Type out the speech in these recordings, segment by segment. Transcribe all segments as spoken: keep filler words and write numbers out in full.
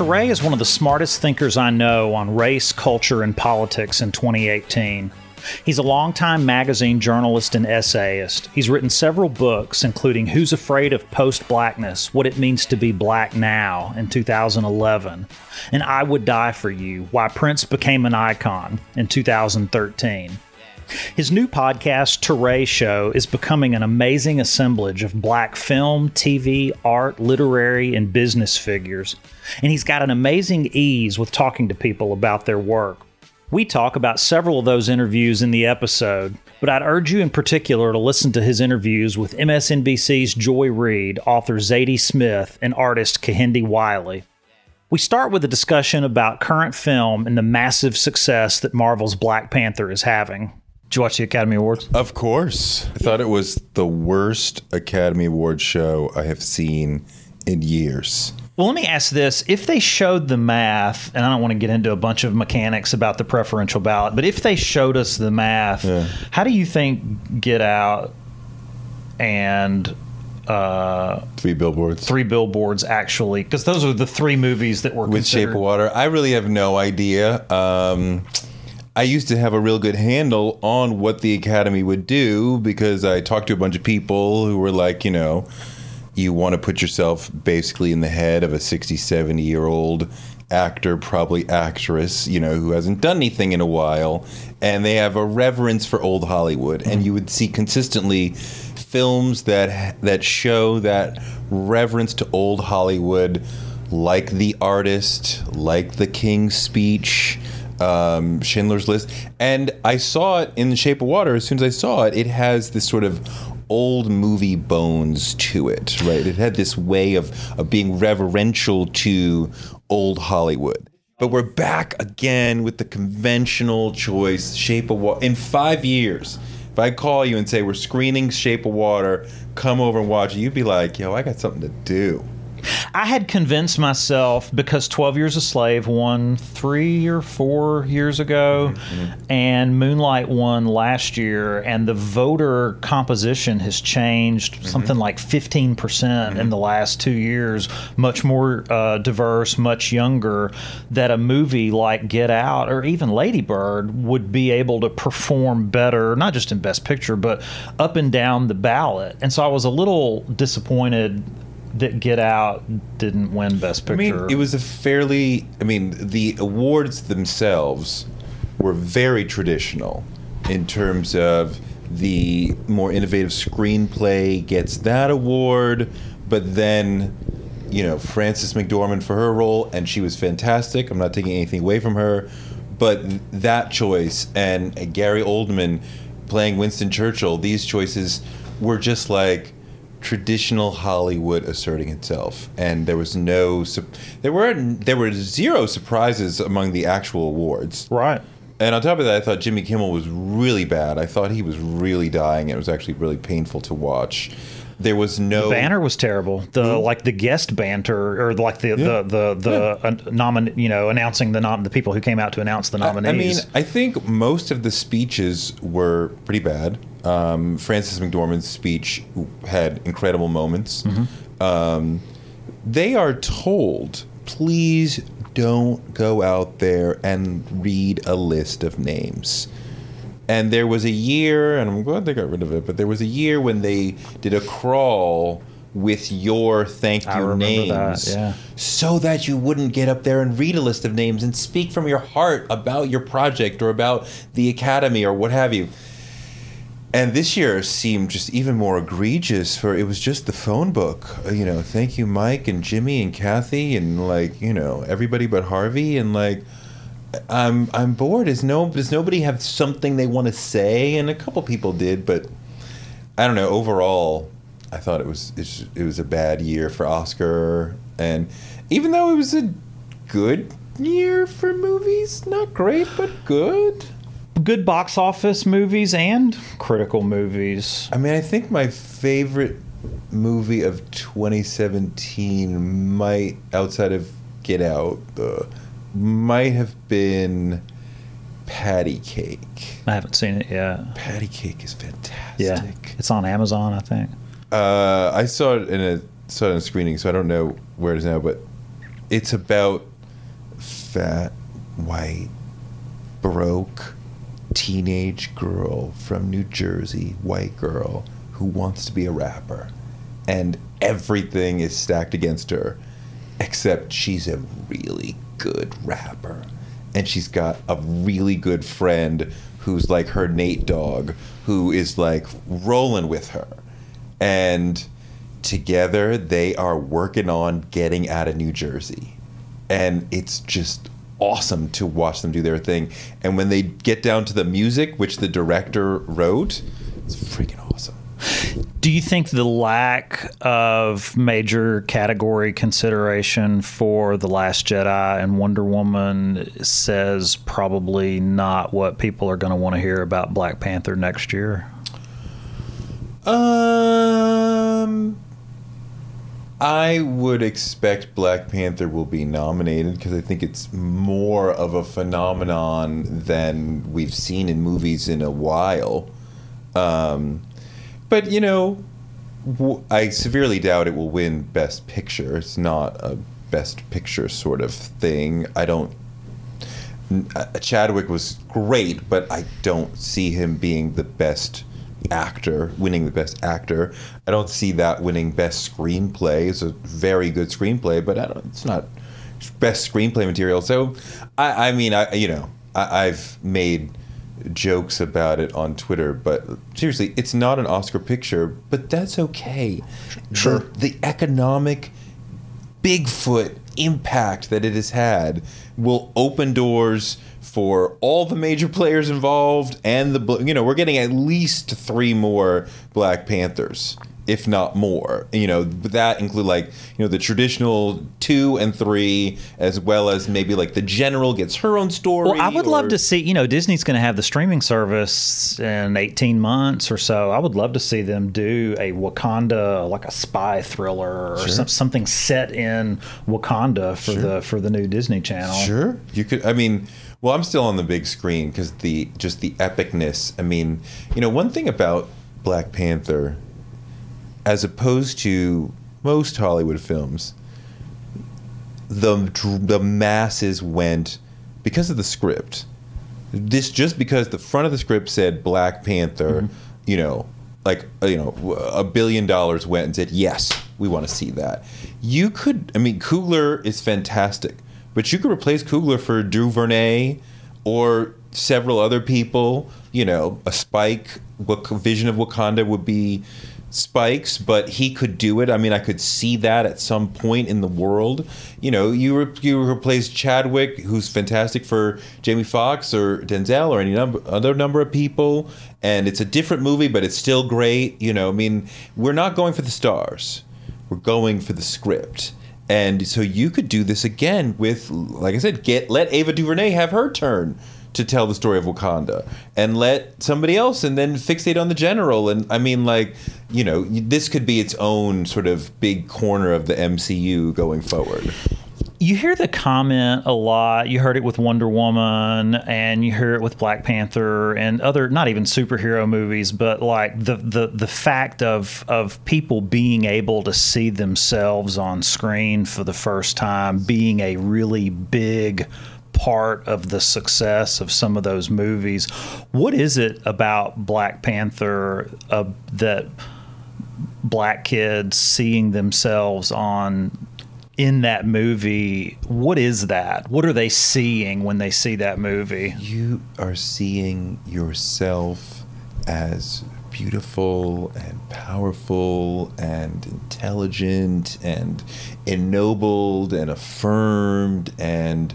Teray is one of the smartest thinkers I know on race, culture, and politics in twenty eighteen. He's a longtime magazine journalist and essayist. He's written several books, including Who's Afraid of Post-Blackness? What It Means to Be Black Now in two thousand eleven, and I Would Die for You, Why Prince Became an Icon in two thousand thirteen. His new podcast, Teray Show, is becoming an amazing assemblage of black film, T V, art, literary, and business figures. And he's got an amazing ease with talking to people about their work. We talk about several of those interviews in the episode, but I'd urge you in particular to listen to his interviews with M S N B C's Joy Reid, author Zadie Smith, and artist Kehinde Wiley. We start with a discussion about current film and the massive success that Marvel's Black Panther is having. Did you watch the Academy Awards? Of course. I thought it was the worst Academy Awards show I have seen in years. Well, let me ask this. If they showed the math, and I don't want to get into a bunch of mechanics about the preferential ballot, but if they showed us the math, yeah. How do you think Get Out and uh, Three Billboards Three Billboards actually, because those are the three movies that were with considered. Shape of Water? I really have no idea. Um, I used to have a real good handle on what the Academy would do because I talked to a bunch of people who were like, you know, you want to put yourself basically in the head of a sixty, seventy-year-old actor, probably actress, you know, who hasn't done anything in a while, and they have a reverence for old Hollywood. Mm-hmm. And you would see consistently films that that show that reverence to old Hollywood, like The Artist, like The King's Speech, um, Schindler's List. And I saw it in The Shape of Water. As soon as I saw it, it has this sort of old movie bones to it, right? It had this way of, of being reverential to old Hollywood. But we're back again with the conventional choice, Shape of Water. In five years, if I call you and say, we're screening Shape of Water, come over and watch it, you'd be like, yo, I got something to do. I had convinced myself, because twelve Years a Slave won three or four years ago, mm-hmm. and Moonlight won last year, and the voter composition has changed mm-hmm. something like fifteen percent mm-hmm. in the last two years, much more uh, diverse, much younger, that a movie like Get Out or even Lady Bird would be able to perform better, not just in Best Picture, but up and down the ballot. And so I was a little disappointed that Get Out didn't win Best Picture. I mean, it was a fairly, I mean, the awards themselves were very traditional in terms of the more innovative screenplay gets that award, but then, you know, Frances McDormand for her role, and she was fantastic. I'm not taking anything away from her, but that choice and Gary Oldman playing Winston Churchill, these choices were just like traditional Hollywood asserting itself, and there was no there were there were zero surprises among the actual awards. Right. And on top of that, I thought Jimmy Kimmel was really bad. I thought he was really dying. It was actually really painful to watch. There was no the banner was terrible. The mm-hmm. like the guest banter, or like the yeah. the the the yeah. uh, nomin, you know, announcing the nom- the people who came out to announce the nominees. I, I mean, I think most of the speeches were pretty bad. Um, Frances McDormand's speech had incredible moments. Mm-hmm. Um, they are told, please don't go out there and read a list of names. And there was a year, and I'm glad they got rid of it, but there was a year when they did a crawl with your thank you names that, yeah. so that you wouldn't get up there and read a list of names and speak from your heart about your project or about the Academy or what have you. And this year seemed just even more egregious, for it was just the phone book. You know, thank you, Mike and Jimmy and Kathy and, like, you know, everybody but Harvey. And, like, I'm I'm bored. Is no does nobody have something they want to say? And a couple people did, but I don't know. Overall, I thought it was it was a bad year for Oscar. And even though it was a good year for movies, not great, but good. Good box office movies and critical movies. I mean, I think my favorite movie of twenty seventeen might, outside of Get Out, uh, might have been Patty Cake. I haven't seen it yet. Patty Cake is fantastic. Yeah, it's on Amazon, I think. Uh, I saw it in a saw it in a screening, so I don't know where it is now, but it's about fat, white, broke teenage girl from New Jersey, white girl, who wants to be a rapper. And everything is stacked against her, except she's a really good rapper. And she's got a really good friend who's like her Nate Dogg, who is like rolling with her. And together they are working on getting out of New Jersey. And it's just awesome to watch them do their thing. And when they get down to the music, which the director wrote, it's freaking awesome. Do you think the lack of major category consideration for The Last Jedi and Wonder Woman says probably not what people are going to want to hear about Black Panther next year? Um, I would expect Black Panther will be nominated because I think it's more of a phenomenon than we've seen in movies in a while. Um, but, you know, w- I severely doubt it will win Best Picture. It's not a Best Picture sort of thing. I don't... Uh, Chadwick was great, but I don't see him being the best actor, winning the best actor. I don't see that winning best screenplay. It's a very good screenplay, but I don't, it's not best screenplay material. So, I, I mean, I you know, I, I've made jokes about it on Twitter, but seriously, it's not an Oscar picture, but that's okay. Sure. The, the economic Bigfoot impact that it has had will open doors for all the major players involved, and the you know we're getting at least three more Black Panthers, if not more. You know that include like you know the traditional two and three, as well as maybe like the general gets her own story. Well, I would or, love to see. You know, Disney's going to have the streaming service in eighteen months or so. I would love to see them do a Wakanda, like a spy thriller or Sure. some, something set in Wakanda for Sure. the for the new Disney Channel. Sure, you could. I mean. Well, I'm still on the big screen because the just the epicness. I mean, you know, one thing about Black Panther, as opposed to most Hollywood films, the the masses went because of the script. This just because the front of the script said Black Panther, mm-hmm. you know, like you know, a billion dollars went and said yes, we want to see that. You could. I mean, Coogler is fantastic. But you could replace Coogler for DuVernay or several other people. You know, a Spike Wak- vision of Wakanda would be Spike's, but he could do it. I mean, I could see that at some point in the world. You know, you re- you replace Chadwick, who's fantastic, for Jamie Foxx or Denzel or any number other number of people, and it's a different movie, but it's still great. You know, I mean, we're not going for the stars. We're going for the script. And so you could do this again with, like I said, get let Ava DuVernay have her turn to tell the story of Wakanda, and let somebody else, and then fixate on the general. And I mean, like, you know, this could be its own sort of big corner of the M C U going forward. You hear the comment a lot. You heard it with Wonder Woman, and you hear it with Black Panther and other, not even superhero movies, but like the the the fact of of people being able to see themselves on screen for the first time being a really big part of the success of some of those movies. What is it about Black Panther uh, that black kids seeing themselves on in that movie? What is that? What are they seeing when they see that movie? You are seeing yourself as beautiful and powerful and intelligent and ennobled and affirmed, and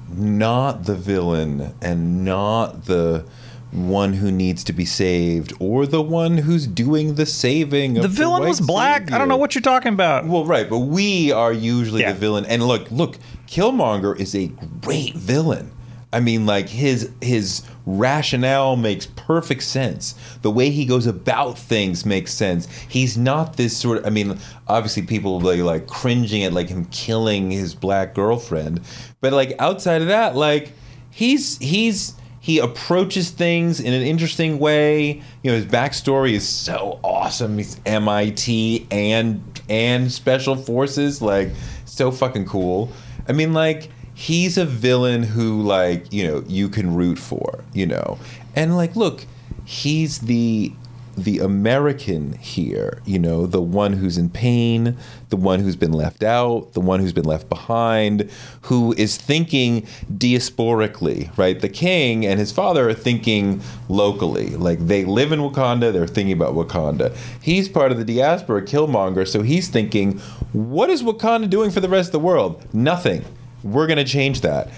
not the villain and not the one who needs to be saved or the one who's doing the saving of the villain the was black. savior. I don't know what you're talking about. Well, right, but we are usually Yeah. the villain. And look, look, Killmonger is a great villain. I mean, like, his his rationale makes perfect sense. The way he goes about things makes sense. He's not this sort of, I mean, obviously people will be like cringing at like him killing his black girlfriend, but like outside of that, like he's he's he approaches things in an interesting way. You know, his backstory is so awesome. He's M I T and and special forces, like so fucking cool. I mean, like, he's a villain who, like, you know, you can root for, you know. And, like, look, he's the the American here, you know, the one who's in pain, the one who's been left out, the one who's been left behind, who is thinking diasporically, right? The king and his father are thinking locally. Like, they live in Wakanda, they're thinking about Wakanda. He's part of the diaspora, Killmonger, so he's thinking, what is Wakanda doing for the rest of the world? Nothing. We're going to change that.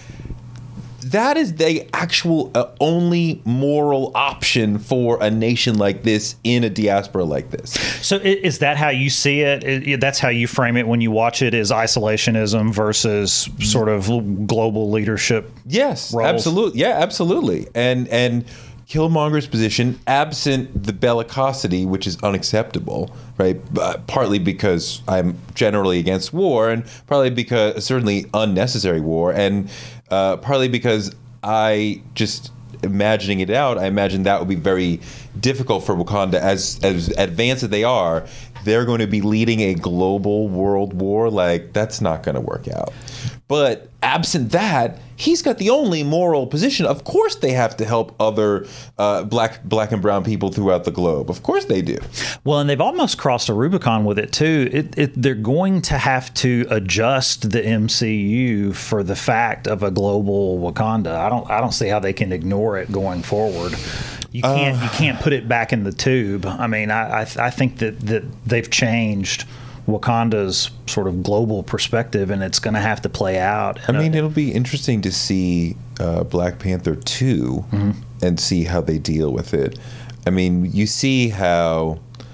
That is the actual uh, only moral option for a nation like this in a diaspora like this. So i- is that how you see it? I- That's how you frame it when you watch it, is isolationism versus sort of l- global leadership? Yes, roles? absolutely. Yeah, absolutely. And and Killmonger's position, absent the bellicosity, which is unacceptable, right? Uh, partly because I'm generally against war, and partly because certainly unnecessary war, and uh, partly because I just imagining it out, I imagine that would be very difficult for Wakanda. As as advanced as they are, they're going to be leading a global world war. Like, that's not going to work out. But absent that, he's got the only moral position. Of course they have to help other uh, black black and brown people throughout the globe. Of course they do. Well, and they've almost crossed a Rubicon with it too. It, it, they're going to have to adjust the M C U for the fact of a global Wakanda. I don't I don't see how they can ignore it going forward. You can't uh, you can't put it back in the tube. I mean, I I, I think that, that they've changed Wakanda's sort of global perspective, and it's going to have to play out. I mean, a, it'll be interesting to see uh, Black Panther two mm-hmm. and see how they deal with it. I mean, you see how,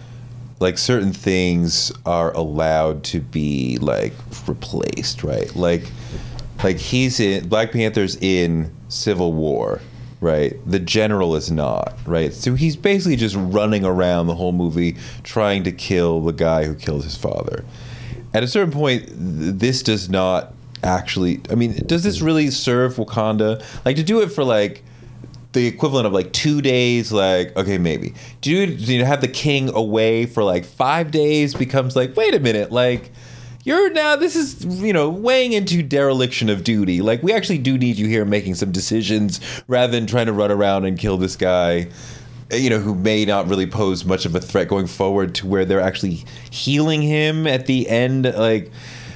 like, certain things are allowed to be, like, replaced, right? Like, like he's in Black Panther's in Civil War. Right, the general is not, right? So he's basically just running around the whole movie trying to kill the guy who killed his father. At a certain point, th- this does not actually, I mean, does this really serve Wakanda? Like, to do it for, like, the equivalent of, like, two days, like, okay, maybe. Do you, do you have the king away for, like, five days becomes like, wait a minute, like, you're now, this is, you know, weighing into dereliction of duty. Like, we actually do need you here making some decisions rather than trying to run around and kill this guy, you know, who may not really pose much of a threat going forward, to where they're actually healing him at the end. Like,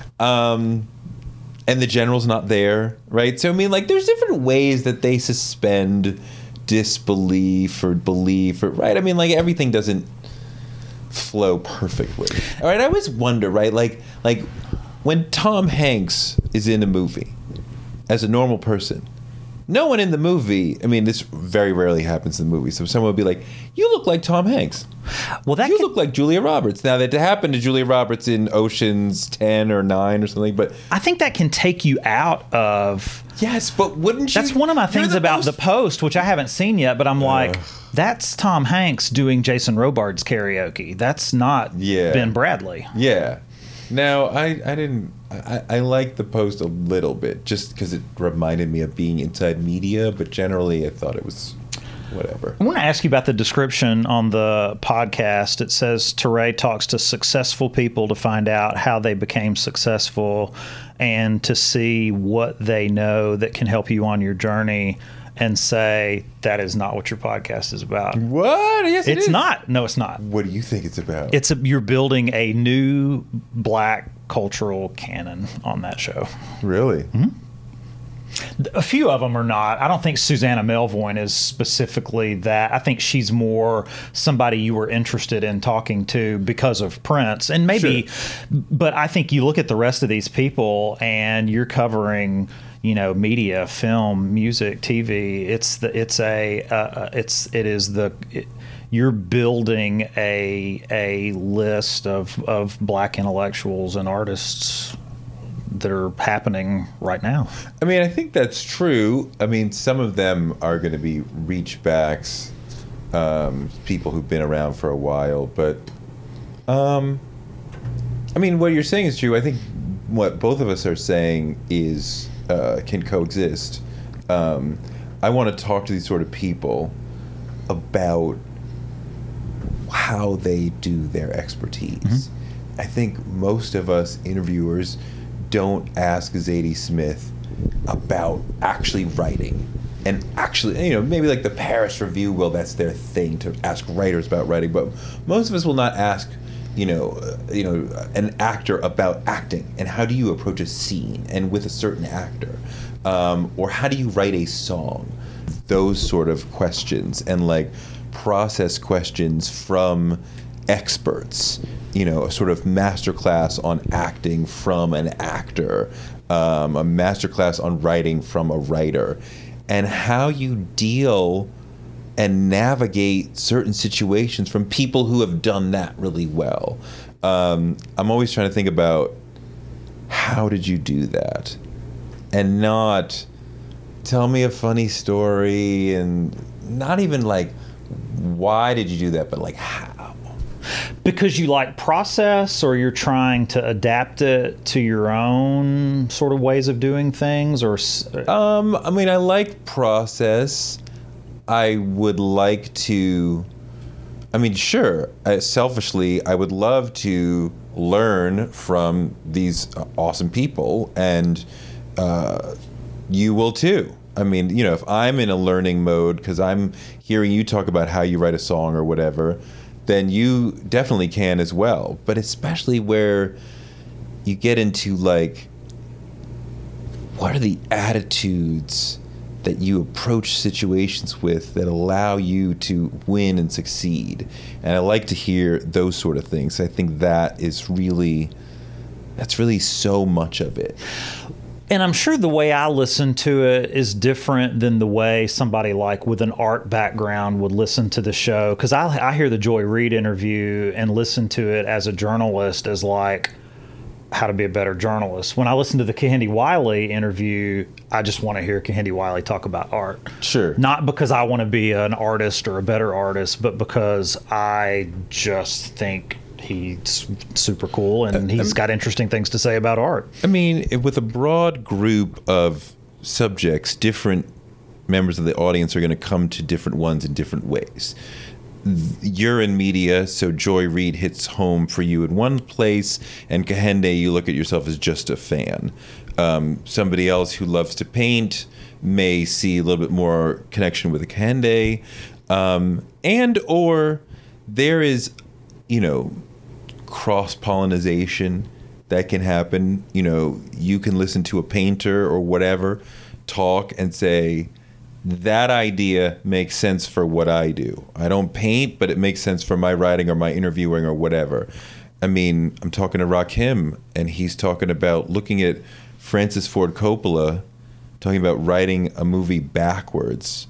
um, and the general's not there, right? So, I mean, like, there's different ways that they suspend disbelief or belief, or, right? I mean, like, everything doesn't flow perfectly. All right, I always wonder, right? Like, like when Tom Hanks is in a movie as a normal person, no one in the movie, I mean, this very rarely happens in the movie, so someone would be like, you look like Tom Hanks. Well, that you can, look like Julia Roberts. Now, that happened to Julia Roberts in Ocean's ten or nine or something, but I think that can take you out of... Yes, but wouldn't you? That's one of my things the about most... The Post, which I haven't seen yet, but I'm like, uh, that's Tom Hanks doing Jason Robards karaoke. That's not yeah. Ben Bradley. Yeah. Now, I, I didn't... I, I like The Post a little bit, just because it reminded me of being inside media, but generally I thought it was whatever. I want to ask you about the description on the podcast. It says Teray talks to successful people to find out how they became successful and to see what they know that can help you on your journey, and say that is not what your podcast is about. What? Yes, it it's is. not. No, it's not. What do you think it's about? It's a, you're building a new black cultural canon on that show. Really? Mm-hmm. A few of them are not. I don't think Susanna Melvoin is specifically that. I think she's more somebody you were interested in talking to because of Prince. And maybe, sure. But I think you look at the rest of these people and you're covering, you know, media, film, music, T V. It's the, it's a, uh, it's, it is the, it, you're building a, a list of, of black intellectuals and artists that are happening right now. I mean, I think that's true. I mean, some of them are going to be reach backs, um, people who've been around for a while. But, um, I mean, what you're saying is true. I think what both of us are saying is uh, can coexist. Um, I want to talk to these sort of people about how they do their expertise. Mm-hmm. I think most of us interviewers don't ask Zadie Smith about actually writing and actually, you know, maybe like the Paris Review, well, that's their thing to ask writers about writing, but most of us will not ask, you know, uh, you know, an actor about acting and how do you approach a scene and with a certain actor, um, or how do you write a song, those sort of questions and like process questions from experts, you know, a sort of masterclass on acting from an actor, um, a masterclass on writing from a writer, and how you deal and navigate certain situations from people who have done that really well. Um, I'm always trying to think about how did you do that, and not tell me a funny story, and not even like why did you do that, but like how. Because you like process, or you're trying to adapt it to your own sort of ways of doing things, or um, I mean, I like process. I would like to. I mean, sure. I, selfishly, I would love to learn from these awesome people, and uh, you will too. I mean, you know, if I'm in a learning mode because I'm hearing you talk about how you write a song or whatever, then you definitely can as well. But especially where you get into like, what are the attitudes that you approach situations with that allow you to win and succeed? And I like to hear those sort of things. I think that is really, that's really so much of it. And I'm sure the way I listen to it is different than the way somebody like with an art background would listen to the show. Because I, I hear the Joy Reid interview and listen to it as a journalist as like how to be a better journalist. When I listen to the Kehinde Wiley interview, I just want to hear Kehinde Wiley talk about art. Sure. Not because I want to be an artist or a better artist, but because I just think he's super cool and he's got interesting things to say about art. I mean, with a broad group of subjects, different members of the audience are going to come to different ones in different ways. You're in media, so Joy Reid hits home for you in one place, and Kehinde, you look at yourself as just a fan. Um, somebody else who loves to paint may see a little bit more connection with Kehinde, um, and or there is, you know, cross-pollination that can happen. You know, you can listen to a painter or whatever talk and say, that idea makes sense for what I do. I don't paint, but it makes sense for my writing or my interviewing or whatever. I mean, I'm talking to Rakim, and he's talking about looking at Francis Ford Coppola, talking about writing a movie backwards.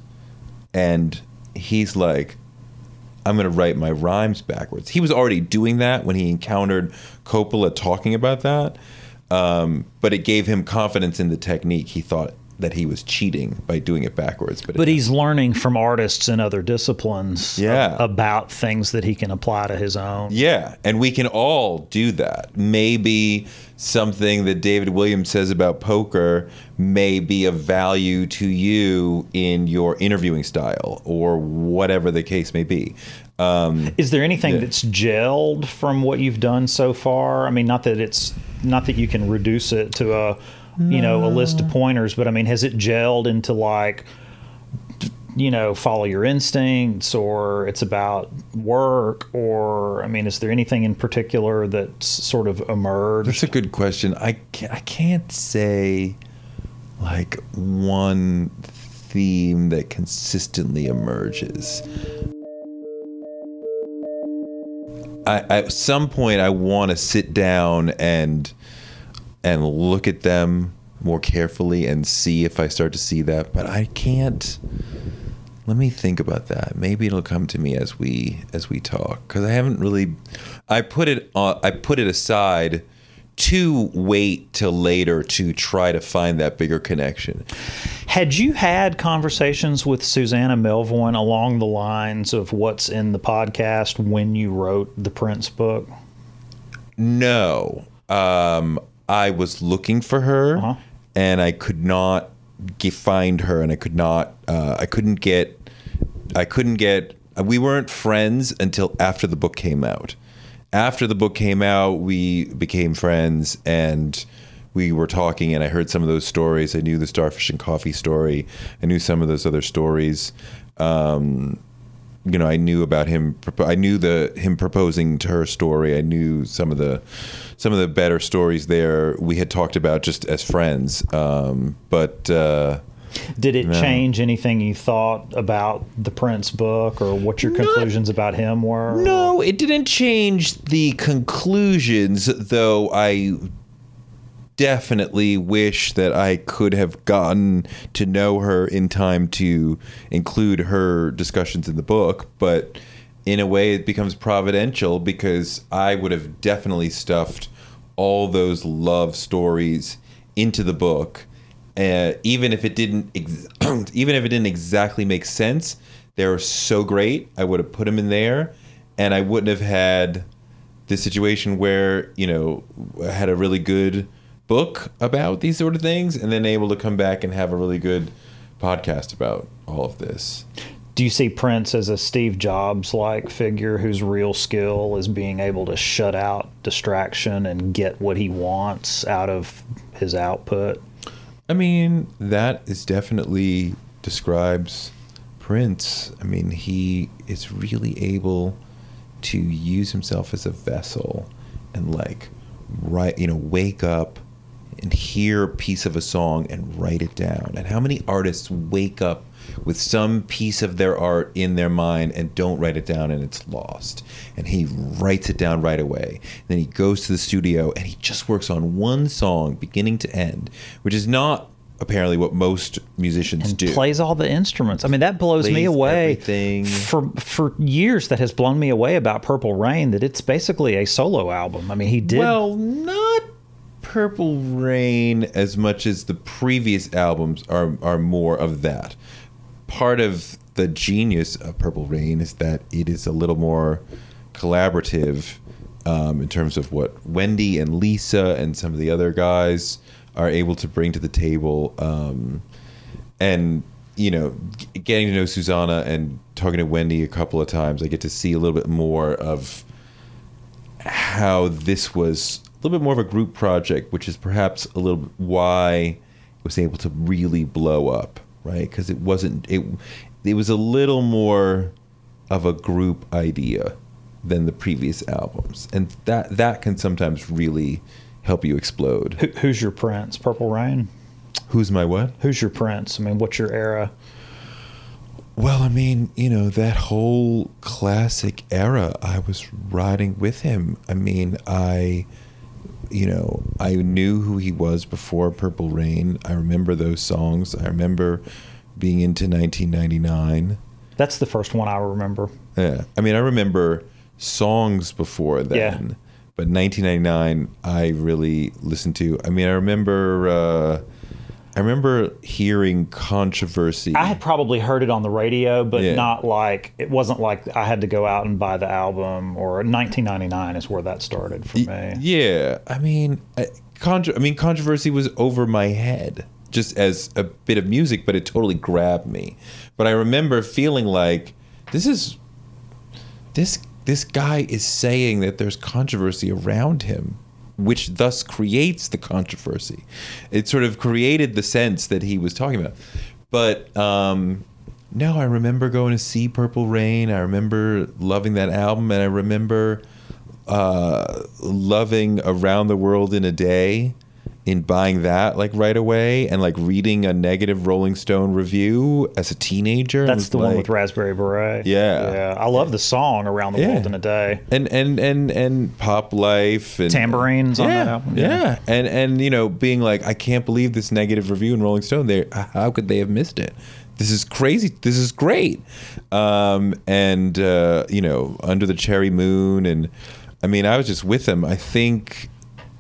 And he's like, I'm going to write my rhymes backwards. He was already doing that when he encountered Coppola talking about that. Um, but it gave him confidence in the technique. He thought that he was cheating by doing it backwards. But, but he's learning from artists in other disciplines yeah. a- about things that he can apply to his own. Yeah, and we can all do that. Maybe something that David Williams says about poker may be of value to you in your interviewing style or whatever the case may be. Um, Is there anything yeah. that's gelled from what you've done so far? I mean, not that it's not that you can reduce it to a you know, a list of pointers, but I mean, has it gelled into like, you know, follow your instincts, or it's about work, or, I mean, is there anything in particular that's sort of emerged? That's a good question. I can't, I can't say like one theme that consistently emerges. I, at some point, I want to sit down and and look at them more carefully and see if I start to see that, but I can't. Let me think about that. Maybe it'll come to me as we as we talk, because I haven't really. I put it uh, I put it aside to wait till later to try to find that bigger connection. Had you had conversations with Susanna Melvoin along the lines of what's in the podcast when you wrote the Prince book? No. Um, I was looking for her, uh-huh. and I could not get, find her, and I could not. Uh, I couldn't get. I couldn't get. We weren't friends until after the book came out. After the book came out, we became friends, and we were talking and I heard some of those stories. I knew the Starfish and Coffee story. I knew some of those other stories. Um, you know, I knew about him. I knew the him proposing to her story. I knew some of the some of the better stories there. We had talked about just as friends. Um, but uh, did it no. change anything you thought about the Prince book, or what your conclusions Not, about him were? No, it didn't change the conclusions, though. I definitely wish that I could have gotten to know her in time to include her discussions in the book. But in a way, it becomes providential because I would have definitely stuffed all those love stories into the book, uh, even if it didn't, ex- even if it didn't exactly make sense. They were so great, I would have put them in there, and I wouldn't have had this situation where, you know, I had a really good book about these sort of things and then able to come back and have a really good podcast about all of this. Do you see Prince as a Steve Jobs-like figure whose real skill is being able to shut out distraction and get what he wants out of his output? I mean, that is definitely describes Prince. I mean, he is really able to use himself as a vessel and like, right, you know, wake up and hear a piece of a song and write it down. And how many artists wake up with some piece of their art in their mind and don't write it down and it's lost? And he writes it down right away. Then he goes to the studio and he just works on one song beginning to end, which is not apparently what most musicians and do. Plays all the instruments. I mean, that blows Plays me away. Everything. For for years, that has blown me away about Purple Rain, that it's basically a solo album. I mean, he did... Well, not Purple Rain as much as the previous albums are are more of that. Part of the genius of Purple Rain is that it is a little more collaborative um, in terms of what Wendy and Lisa and some of the other guys are able to bring to the table. Um, and, you know, g- getting to know Susanna and talking to Wendy a couple of times, I get to see a little bit more of how this was a little bit more of a group project, which is perhaps a little bit why it was able to really blow up, right? Because it wasn't, it, it was a little more of a group idea than the previous albums. And that, that can sometimes really help you explode. Who, who's your Prince? Purple Rain? Who's my what? Who's your Prince? I mean, what's your era? Well, I mean, you know, that whole classic era, I was riding with him. I mean, I, you know, I knew who he was before Purple Rain. I remember those songs. I remember being into nineteen ninety-nine. That's the first one I remember. Yeah. I mean, I remember songs before then. Yeah. But nineteen ninety-nine, I really listened to. I mean, I remember... Uh, I remember hearing Controversy. I had probably heard it on the radio, but Yeah. not like, it wasn't like I had to go out and buy the album, or nineteen ninety-nine is where that started for me. Yeah. I mean, I, Contro- I mean, Controversy was over my head just as a bit of music, but it totally grabbed me. But I remember feeling like, this is, this, this guy is saying that there's controversy around him, which thus creates the controversy. It sort of created the sense that he was talking about. But um, no, I remember going to see Purple Rain. I remember loving that album, and I remember uh, loving Around the World in a Day, in buying that like right away, and like reading a negative Rolling Stone review as a teenager. That's the like, one with Raspberry Beret. Yeah. Yeah. I love the song Around the Yeah. World in a Day. And and and and Pop Life and Tambourines yeah, on that album. Yeah. And and you know, being like, I can't believe this negative review in Rolling Stone. They how could they have missed it? This is crazy. This is great. Um, and uh, you know, Under the Cherry Moon, and I mean, I was just with them. I think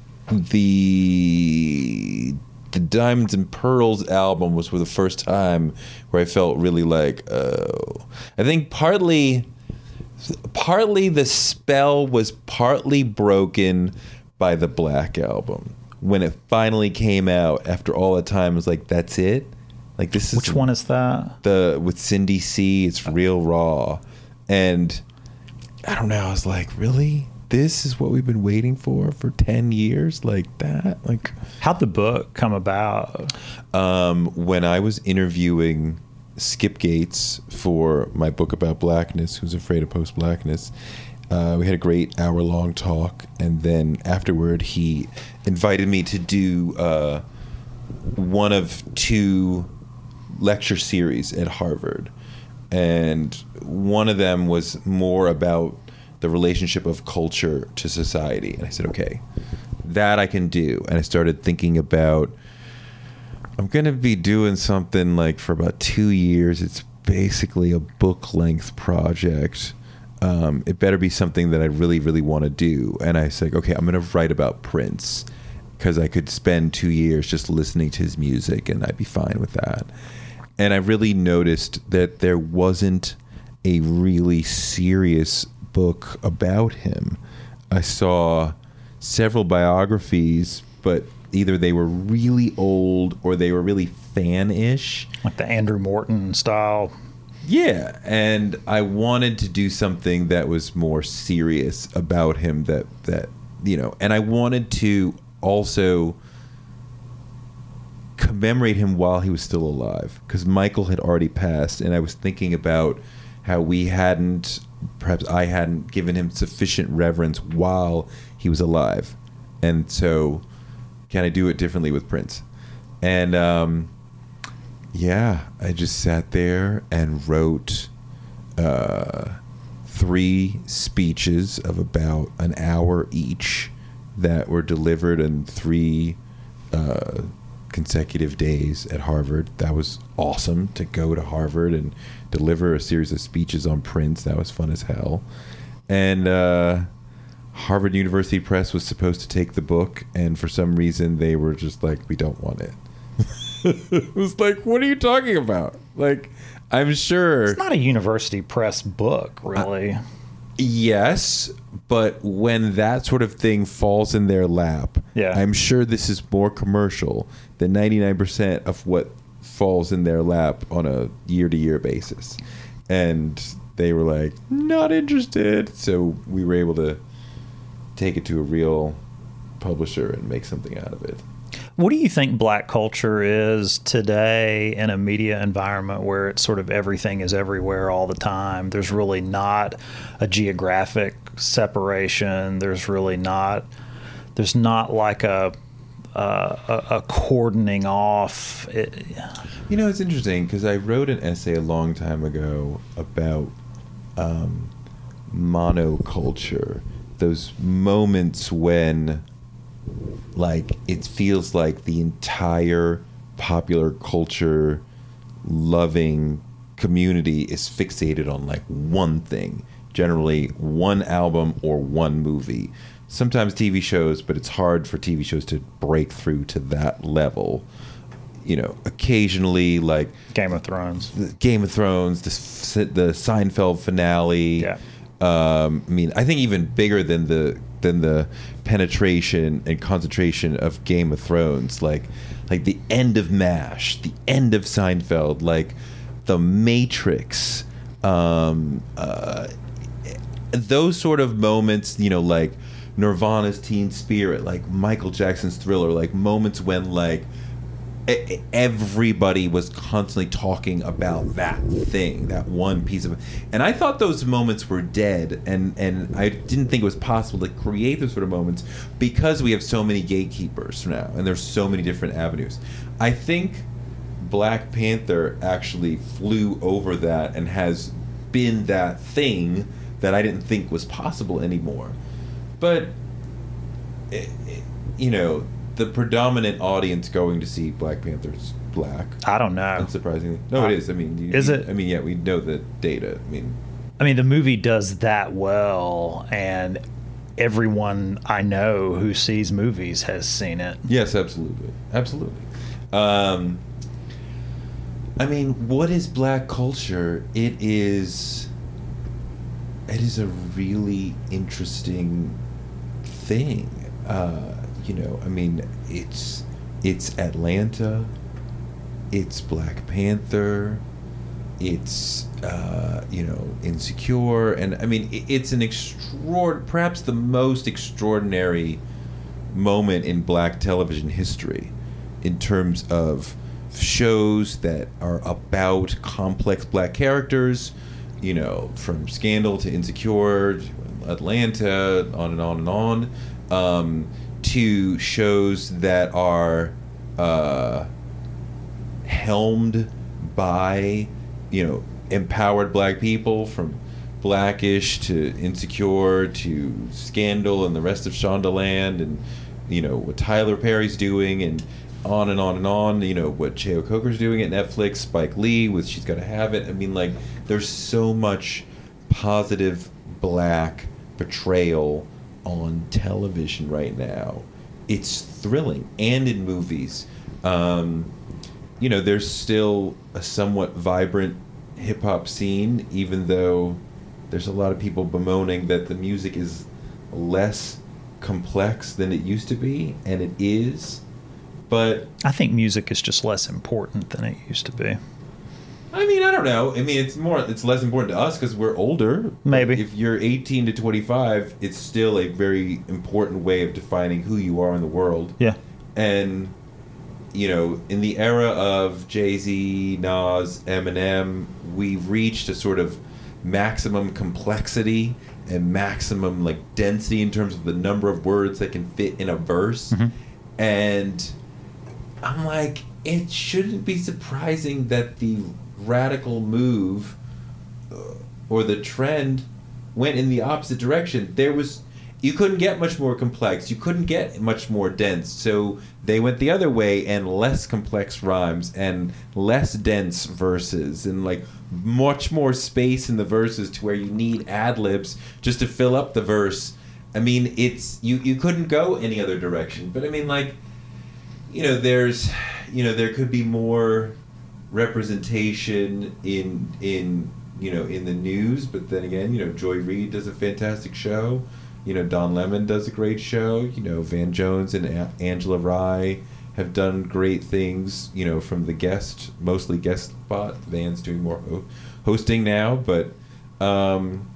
the the Diamonds and Pearls album was for the first time where I felt really like, oh, I think partly partly the spell was partly broken by the Black Album when it finally came out after all the time. It was like, that's it. Like, this is Which one is that? the with Cindy C. It's real raw, and I don't know. I was like, really? this is what we've been waiting for for ten years, like that. Like, how'd the book come about? Um, when I was interviewing Skip Gates for my book about blackness, Who's Afraid of Post-Blackness, uh, we had a great hour-long talk, and then afterward he invited me to do uh, one of two lecture series at Harvard. And one of them was more about the relationship of culture to society. And I said, okay, that I can do. And I started thinking about, I'm going to be doing something like for about two years. It's basically a book length project. Um, it better be something that I really, really want to do. And I said, okay, I'm going to write about Prince, because I could spend two years just listening to his music and I'd be fine with that. And I really noticed that there wasn't a really serious book about him. I saw several biographies, but either they were really old or they were really fan-ish. Like the Andrew Morton style. Yeah, and I wanted to do something that was more serious about him, that, that you know, and I wanted to also commemorate him while he was still alive, because Michael had already passed, and I was thinking about how we hadn't, perhaps I hadn't given him sufficient reverence while he was alive. And so can I do it differently with Prince? And um, yeah, I just sat there and wrote uh, three speeches of about an hour each that were delivered in three uh, consecutive days at Harvard. That was awesome to go to Harvard and deliver a series of speeches on Prince. That was fun as hell. And uh, Harvard University Press was supposed to take the book, and for some reason they were just like, we don't want it. It was like, what are you talking about? Like, I'm sure it's not a university press book, really. Uh, yes, but when that sort of thing falls in their lap, yeah. I'm sure this is more commercial than ninety-nine percent of what falls in their lap on a year-to-year basis. And they were like, not interested. So we were able to take it to a real publisher and make something out of it. What do you think black culture is today in a media environment where it's sort of everything is everywhere all the time? There's really not a geographic separation. There's really not, there's not like a, uh, a, a cordoning off. It, you know, it's interesting because I wrote an essay a long time ago about um, monoculture, those moments when, like, it feels like the entire popular culture loving community is fixated on like one thing, generally one album or one movie. Sometimes T V shows, but it's hard for T V shows to break through to that level. You know, occasionally, like Game of Thrones, the Game of Thrones, the the Seinfeld finale. Yeah. Um, I mean, I think even bigger than the than the penetration and concentration of Game of Thrones, like like the end of MASH, the end of Seinfeld, like The Matrix, um, uh, those sort of moments, you know, like Nirvana's Teen Spirit, like Michael Jackson's Thriller, like moments when like everybody was constantly talking about that thing, that one piece of it. And I thought those moments were dead, and, and I didn't think it was possible to create those sort of moments because we have so many gatekeepers now, and there's so many different avenues. I think Black Panther actually flew over that and has been that thing that I didn't think was possible anymore. But, it, it, you know, the predominant audience going to see Black Panther is black. I don't know. Unsurprisingly. No, it is. I mean, you, is you, it? I mean, yeah, we know the data. I mean, I mean, the movie does that well, and everyone I know who sees movies has seen it. Yes, absolutely. Absolutely. Um, I mean, what is black culture? It is, it is a really interesting thing. Uh, You know, I mean, it's it's Atlanta, it's Black Panther, it's uh, you know, Insecure, and I mean, it's an extraordinary, perhaps the most extraordinary moment in black television history in terms of shows that are about complex black characters, you know, from Scandal to Insecure, to Atlanta, on and on and on, um, to shows that are uh, helmed by, you know, empowered black people, from Blackish to Insecure to Scandal and the rest of Shondaland, and, you know, what Tyler Perry's doing, and on and on and on, you know, what Cheo Coker's doing at Netflix, Spike Lee with She's Gotta Have It. I mean, like, there's so much positive black portrayal on television right now. It's thrilling. And in movies. Um, you know, there's still a somewhat vibrant hip-hop scene, even though there's a lot of people bemoaning that the music is less complex than it used to be, and it is. But I think music is just less important than it used to be. I mean, I don't know. I mean, it's more, it's less important to us because we're older. Maybe. If you're eighteen to twenty-five, it's still a very important way of defining who you are in the world. Yeah. And, you know, in the era of Jay-Z, Nas, Eminem, we've reached a sort of maximum complexity and maximum, like, density in terms of the number of words that can fit in a verse. Mm-hmm. And I'm like, it shouldn't be surprising that the radical move uh, or the trend went in the opposite direction. There was, you couldn't get much more complex. You couldn't get much more dense. So they went the other way, and less complex rhymes and less dense verses, and like much more space in the verses to where you need ad-libs just to fill up the verse. I mean, it's, you, you couldn't go any other direction. But I mean, like, you know, there's, you know, there could be more representation in, in, you know, in the news. But then again, you know, Joy Reid does a fantastic show. You know, Don Lemon does a great show. You know, Van Jones and a- Angela Rye have done great things, you know, from the guest, mostly guest spot. Van's doing more ho- hosting now. But, um...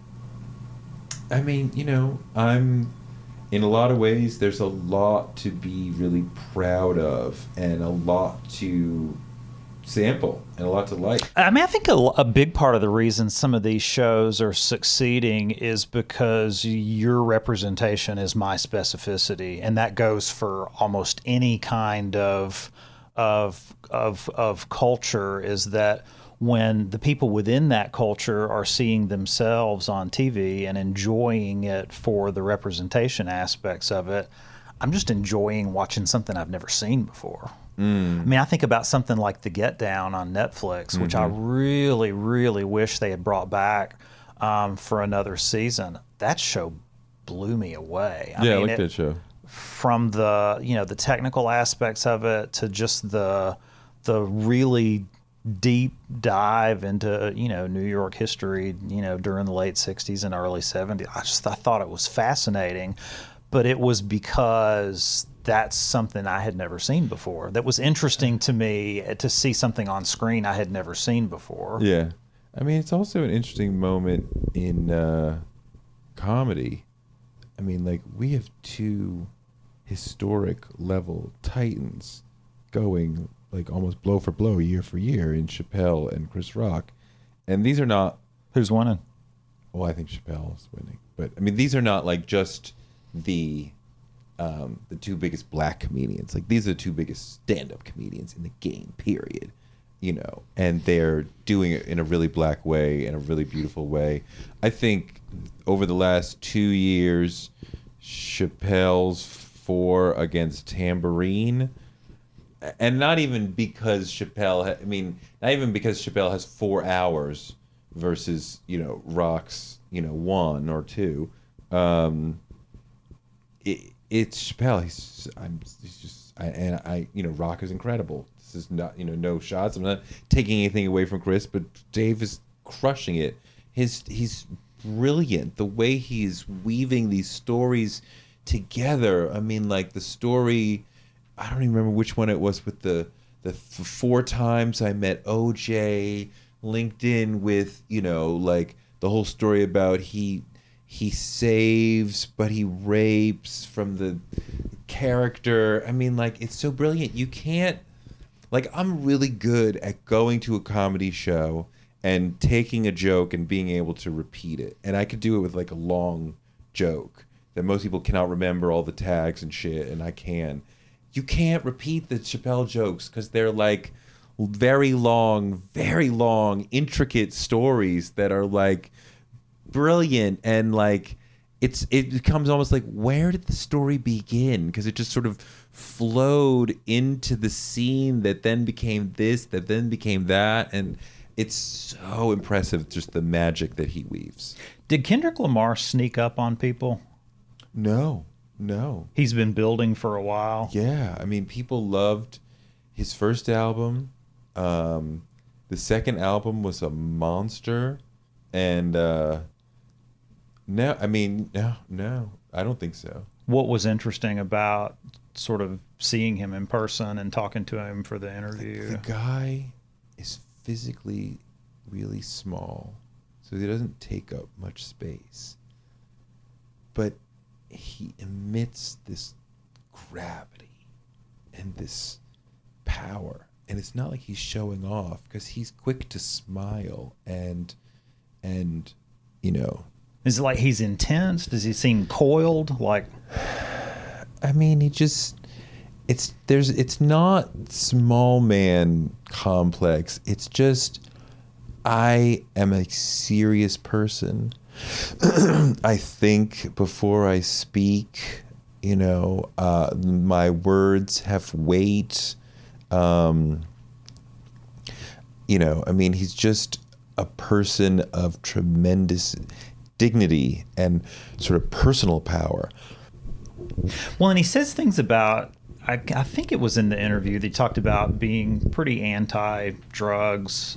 I mean, you know, I'm, in a lot of ways, there's a lot to be really proud of, and a lot to sample, and a lot to like. I mean, I think a, a big part of the reason some of these shows are succeeding is because your representation is my specificity, and that goes for almost any kind of of of of culture. Is that when the people within that culture are seeing themselves on T V and enjoying it for the representation aspects of it, I'm just enjoying watching something I've never seen before. Mm. I mean, I think about something like The Get Down on Netflix, mm-hmm. which I really, really wish they had brought back um, for another season. That show blew me away. I yeah, mean, I like it, that show. From the, you know, the technical aspects of it to just the the really deep dive into, you know, New York history, you know, during the late sixties and early seventies. I just I thought it was fascinating, but it was because that's something I had never seen before. That was interesting to me to see something on screen I had never seen before. Yeah. I mean, it's also an interesting moment in uh, comedy. I mean, like, we have two historic level titans going like almost blow for blow, year for year, in Chappelle and Chris Rock. And these are not... Who's winning? Well, I think Chappelle's winning. But, I mean, these are not like just the um, the two biggest black comedians. Like, these are the two biggest stand-up comedians in the game, period. You know, and they're doing it in a really black way, in a really beautiful way. I think over the last two years, Chappelle's four against Tambourine... And not even because Chappelle, ha- I mean, not even because Chappelle has four hours versus, you know, Rock's, you know, one or two. Um, it, it's Chappelle. He's, I'm, he's just, I, and I, you know, Rock is incredible. This is not, you know, no shots. I'm not taking anything away from Chris, but Dave is crushing it. His, he's brilliant. The way he's weaving these stories together. I mean, like the story. I don't even remember which one it was with the the four times I met O J, linked in with, you know, like the whole story about he he saves but he rapes from the character. I mean, like, it's so brilliant. You can't, like, I'm really good at going to a comedy show and taking a joke and being able to repeat it. And I could do it with like a long joke that most people cannot remember all the tags and shit, and I can. You can't repeat the Chappelle jokes because they're like very long, very long, intricate stories that are like brilliant, and like it's it becomes almost like, where did the story begin? Because it just sort of flowed into the scene that then became this, that then became that, and it's so impressive, just the magic that he weaves. Did Kendrick Lamar sneak up on people? No, no. He's been building for a while. Yeah, I mean, people loved his first album. Um, the second album was a monster, and uh, no, I mean, no, no, I don't think so. What was interesting about sort of seeing him in person and talking to him for the interview? The, the guy is physically really small, so he doesn't take up much space, but he emits this gravity and this power, and it's not like he's showing off, because he's quick to smile and and you know, is it like he's intense? Does he seem coiled? Like, I mean, he just, it's there's it's not small man complex. It's just, I am a serious person. I think before I speak. You know, uh, my words have weight. Um, you know, I mean, he's just a person of tremendous dignity and sort of personal power. Well, and he says things about, I, I think it was in the interview, they talked about being pretty anti-drugs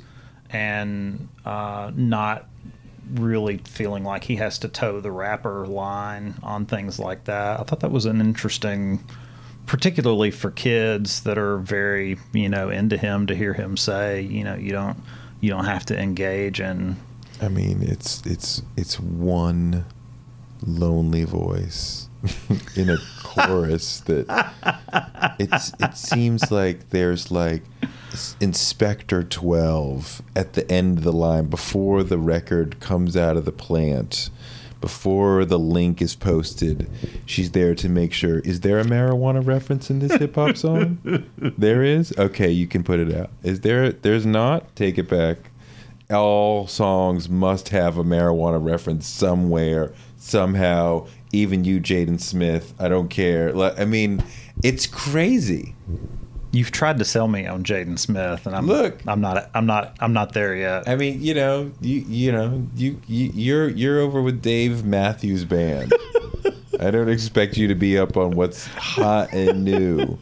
and uh, not really feeling like he has to toe the rapper line on things like that. I thought that was an interesting, particularly for kids that are very, you know, into him, to hear him say, you know, you don't you don't have to engage in. I mean, it's it's it's one lonely voice in a chorus that it's it seems like there's like Inspector twelve at the end of the line before the record comes out of the plant, before the link is posted. She's there to make sure, is there a marijuana reference in this hip hop song? There is? Okay, you can put it out. Is there? There's not? Take it back. All songs must have a marijuana reference somewhere, somehow. Even you, Jaden Smith. I don't care. I mean, it's crazy. You've tried to sell me on Jaden Smith, and I'm Look, I'm not I'm not I'm not there yet. I mean, you know, you you know, you, you you're you're over with Dave Matthews Band. I don't expect you to be up on what's hot and new.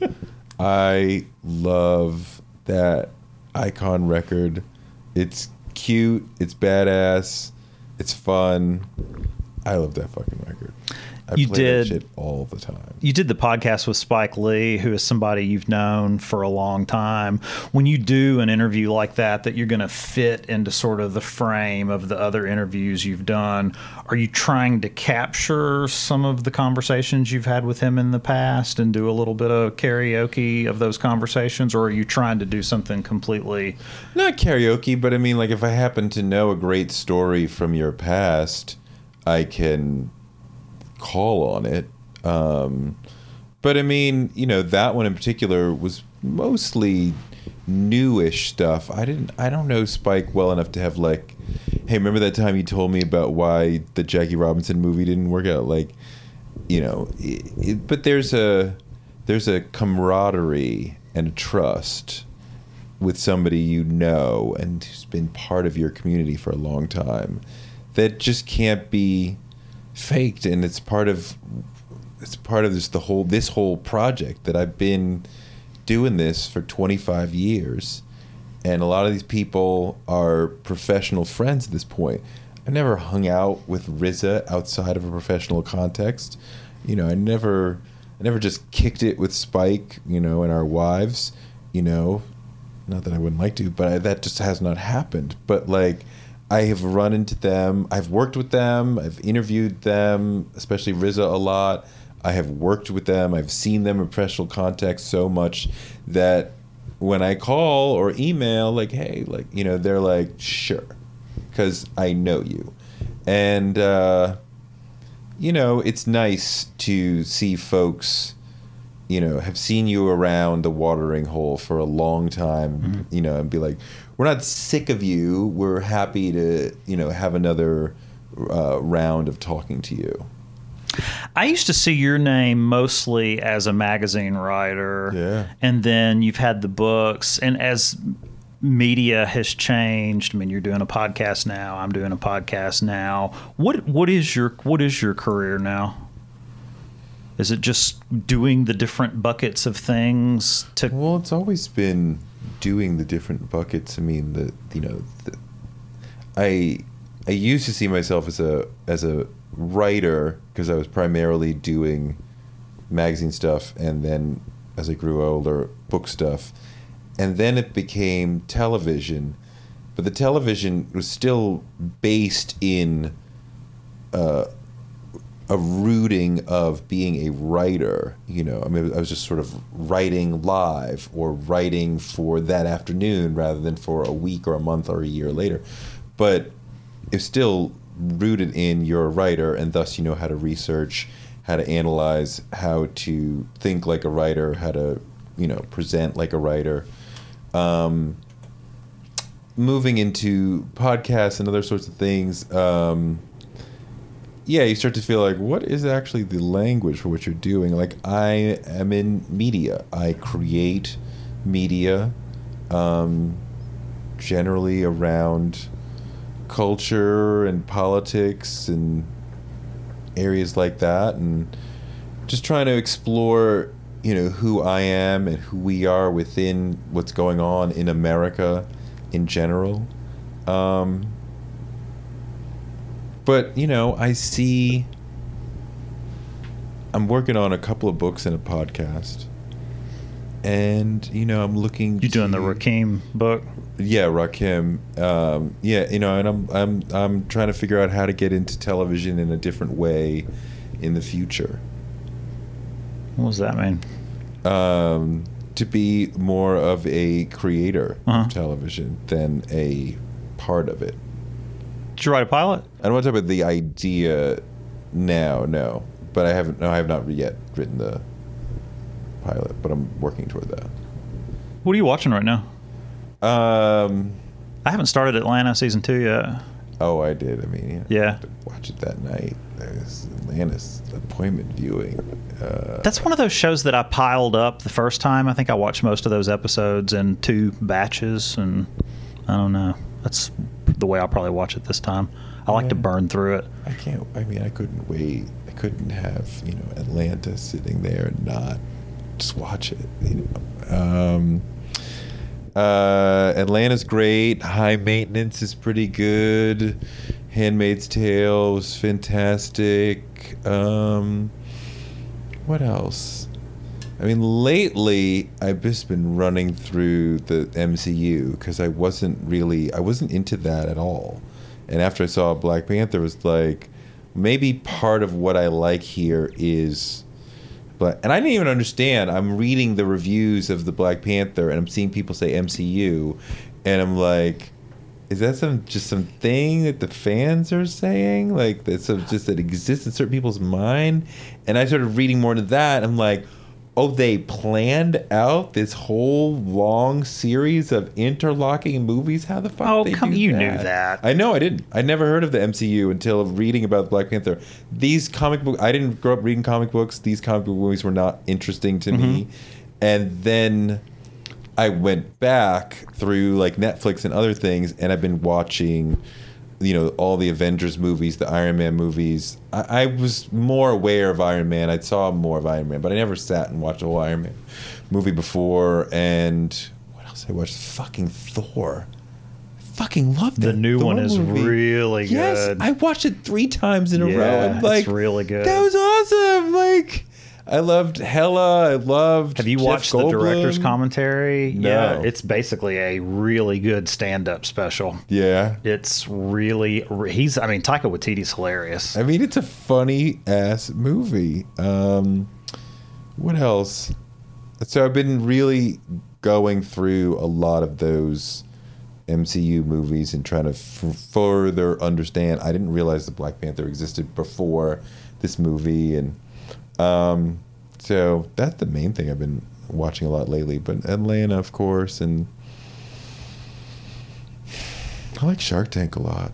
I love that Icon record. It's cute, it's badass, it's fun. I love that fucking record. I you play did that shit all the time. You did the podcast with Spike Lee, who is somebody you've known for a long time. When you do an interview like that, that you're going to fit into sort of the frame of the other interviews you've done, are you trying to capture some of the conversations you've had with him in the past and do a little bit of karaoke of those conversations, or are you trying to do something completely? Not karaoke, but I mean, like, if I happen to know a great story from your past, I can call on it. Um, but I mean, you know, that one in particular was mostly newish stuff. I didn't, I don't know Spike well enough to have like, hey, remember that time you told me about why the Jackie Robinson movie didn't work out? Like, you know, it, it, but there's a, there's a camaraderie and a trust with somebody you know and who's been part of your community for a long time that just can't be faked, and it's part of it's part of this the whole this whole project that I've been doing this for twenty-five years, and a lot of these people are professional friends at this point. I never hung out with R Z A outside of a professional context. You know, I never I never just kicked it with Spike, you know, and our wives. You know, not that I wouldn't like to, but I, that just has not happened. But like, I have run into them. I've worked with them. I've interviewed them, especially R Z A, a lot. I have worked with them. I've seen them in professional context so much that when I call or email, like, hey, like, you know, they're like, sure, because I know you. And, uh, you know, it's nice to see folks, you know, have seen you around the watering hole for a long time, mm-hmm. you know, and be like, we're not sick of you. We're happy to, you know, have another uh, round of talking to you. I used to see your name mostly as a magazine writer. Yeah. And then you've had the books. And as media has changed, I mean, you're doing a podcast now. I'm doing a podcast now. What what is your what is your career now? Is it just doing the different buckets of things to Well, it's always been doing the different buckets. I mean, the you know, the, I I used to see myself as a as a writer because I was primarily doing magazine stuff, and then as I grew older, book stuff, and then it became television. But the television was still based in uh, a rooting of being a writer. You know, I mean, I was just sort of writing live or writing for that afternoon rather than for a week or a month or a year later. But it's still rooted in you're a writer, and thus you know how to research, how to analyze, how to think like a writer, how to, you know, present like a writer. Um, moving into podcasts and other sorts of things, um, yeah, you start to feel like, what is actually the language for what you're doing? Like, I am in media. I create media, um, generally around culture and politics and areas like that, and just trying to explore, you know, who I am and who we are within what's going on in America in general. Um, but, you know, I see I'm working on a couple of books and a podcast, and, you know, I'm looking You doing to, the Rakim book? Yeah, Rakim. Um, yeah, you know, and I'm I'm I'm trying to figure out how to get into television in a different way in the future. What does that mean? Um, to be more of a creator uh-huh. of television than a part of it. Did you write a pilot? I don't want to talk about the idea now, no. But I haven't. No, I have not yet written the pilot, but I'm working toward that. What are you watching right now? Um, I haven't started Atlanta season two yet. Oh, I did. I mean, you know, yeah. I had to watch it that night. There's Atlanta's appointment viewing. Uh, That's one of those shows that I piled up the first time. I think I watched most of those episodes in two batches, and I don't know. That's the way I'll probably watch it this time. I like yeah. to burn through it. I can't. I mean, I couldn't wait. I couldn't have, you know, Atlanta sitting there and not just watch it. You know. Um, Uh, Atlanta's great. High Maintenance is pretty good. Handmaid's Tale was fantastic. Um, what else? I mean, lately I've just been running through the M C U because I wasn't really, I wasn't into that at all. And after I saw Black Panther, it was like, maybe part of what I like here is. But and I didn't even understand. I'm reading the reviews of the Black Panther, and I'm seeing people say M C U, and I'm like, is that some just some thing that the fans are saying? Like that's just that exists in certain people's mind? And I started reading more into that. I'm like, oh, they planned out this whole long series of interlocking movies? How the fuck Oh, they come, do you that? knew that. I know I didn't. I never heard of the M C U until reading about Black Panther. These comic book, I didn't grow up reading comic books. These comic book movies were not interesting to mm-hmm. me. And then I went back through like Netflix and other things, and I've been watching, you know, all the Avengers movies, the Iron Man movies. I, I was more aware of Iron Man. I saw more of Iron Man, but I never sat and watched a whole Iron Man movie before. And what else I watched? Fucking Thor. Fucking loved the that new Thor one is movie. really yes, good. I watched it three times in a yeah, row. I'm like, it's really good. That was awesome. Like, I loved Hella. I loved. Have you Jeff watched Goldblum. the director's commentary? No. Yeah, it's basically a really good stand-up special. Yeah. It's really he's. I mean, Taika Waititi's hilarious. I mean, it's a funny ass movie. Um, what else? So I've been really going through a lot of those M C U movies and trying to f- further understand. I didn't realize the Black Panther existed before this movie, and um, so that's the main thing I've been watching a lot lately. But Atlanta, of course, and I like Shark Tank a lot.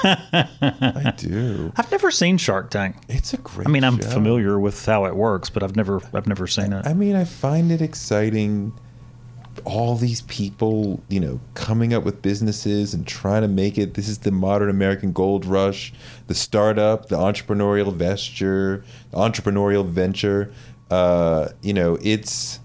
I do. I've never seen Shark Tank. It's a great I mean, I'm show. familiar with how it works, but I've never I've never seen it. I mean, I find it exciting. All these people, you know, coming up with businesses and trying to make it. This is the modern American gold rush, the startup, the entrepreneurial vesture, the entrepreneurial venture. Uh, you know, it's,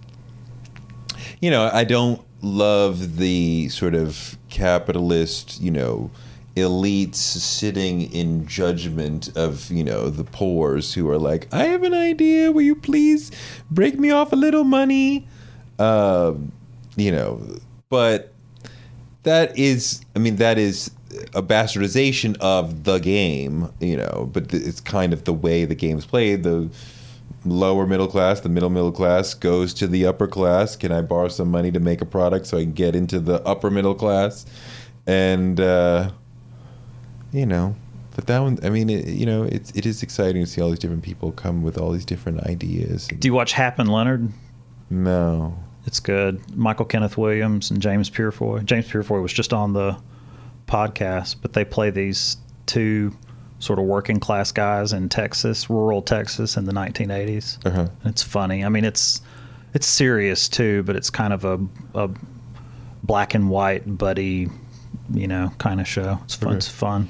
you know, I don't love the sort of capitalist, you know, elites sitting in judgment of, you know, the poors who are like, I have an idea. Will you please break me off a little money? Um, you know, but that is, I mean, that is a bastardization of the game, you know, but it's kind of the way the game's played. The lower middle class, the middle middle class goes to the upper class. Can I borrow some money to make a product so I can get into the upper middle class? And, uh, you know, but that one, I mean, it, you know, it's, it is exciting to see all these different people come with all these different ideas. Do you watch Hap and Leonard? No. It's good. Michael Kenneth Williams and James Purefoy. James Purefoy was just on the podcast, but they play these two sort of working class guys in Texas, rural Texas in the nineteen eighties. Uh-huh. And it's funny. I mean, it's it's serious too, but it's kind of a, a black and white buddy, you know, kind of show. It's fun. Okay. It's fun.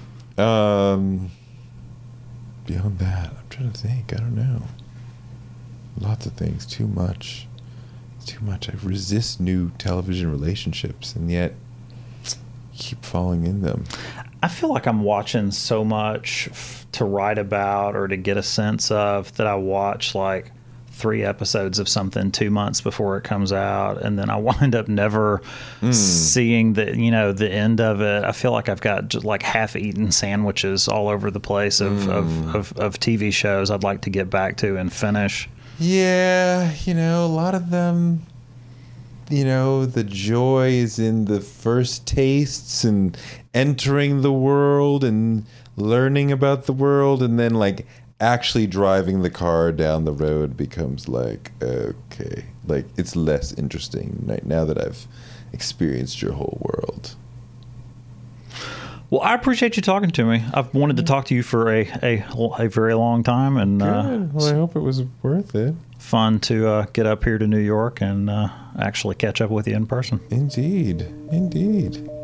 Um, beyond that, I'm trying to think. I don't know. Lots of things. Too much. Too much. I resist new television relationships, and yet keep falling in them. I feel like I'm watching so much f- to write about or to get a sense of that I watch like three episodes of something two months before it comes out, and then I wind up never mm. seeing the you know the end of it. I feel like I've got just like half-eaten sandwiches all over the place of, mm. of, of, of T V shows I'd like to get back to and finish. Yeah, you know, a lot of them, you know, the joy is in the first tastes and entering the world and learning about the world, and then like actually driving the car down the road becomes like, okay, like it's less interesting right now that I've experienced your whole world. Well, I appreciate you talking to me. I've wanted to talk to you for a, a, a very long time, and uh, well, I hope it was worth it. Fun to uh, get up here to New York and uh, actually catch up with you in person. Indeed, indeed.